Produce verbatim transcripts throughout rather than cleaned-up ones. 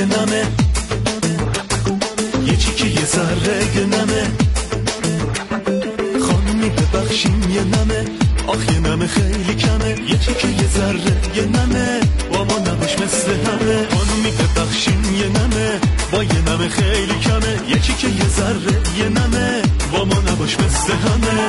یه نمه، یه چیکه یه ذره یه نمه، خانمی ببخشین یه نمه، آخ یه نمه خیلی کمه، یه چیکه یه ذره یه نمه، با ما نباش مثل همه. خانمی ببخشین یه نمه، با یه نمه خیلی کمه، یه چیکه یه ذره یه نمه، با ما نباش مثل همه.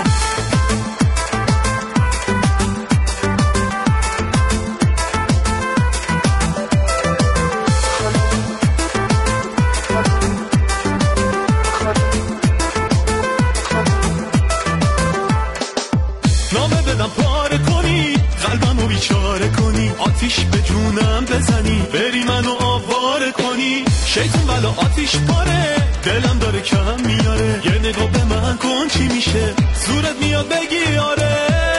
آتیش به جونم بزنی، بری منو آواره کنی، شیطون بلا آتیش پاره، دلم داره کم میاره، یه نگاه به من کن چی میشه، زورت میاد بگی آره.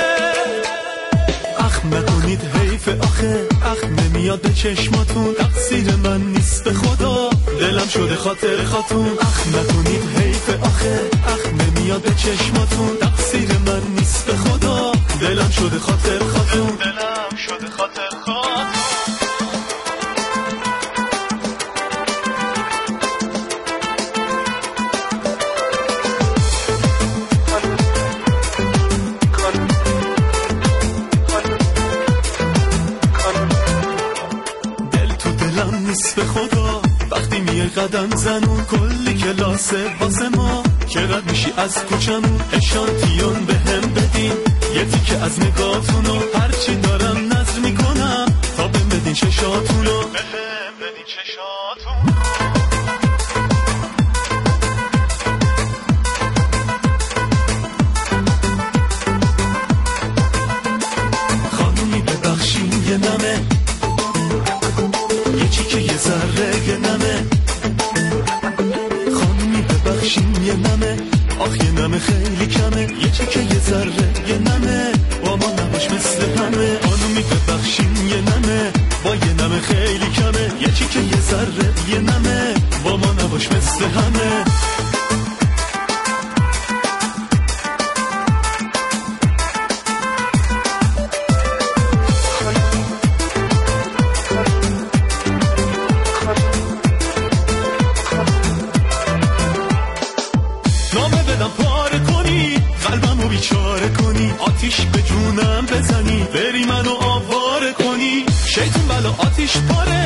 اخ نکنید حیف آخه، اخ نمیاد به چشماتون، تقصیر من نیست به خدا، دلم شده خاطر خاتون. اخ نکنید حیف آخه، اخ نمیاد به چشماتون، تقصیر من نیست به خدا، دلم شده خاطر خاتون، دلم شده خاطر خاتون. دل تو دلم نیست به خدا، وقتی میای قدم زنون، کلی کلاسه واسه ما که رد میشی از کوچمون، اشانتیون به هم بدین یه تیکه از نگاهتونو، هرچی دارم نظر میکنم تا بهم بدین چشاتونو، بهم بدین چشاتون. خانومی ببخشین یه نمه، یه چیکه یه ذره یه نمه، خانومی ببخشین یه نمه، آخ یه نمه خیلی کمه، یه چیکه یه ذره یه نمه، با ما نباش مثل همه. خانومی ببخشین یه نمه، با یه نمه خیلی کمه، یه چیکه یه ذره یه نمه، با ما نباش مثل همه. آتیش به جونم بزنی، بری منو آواره کنی، شیطون بلا آتیش پاره،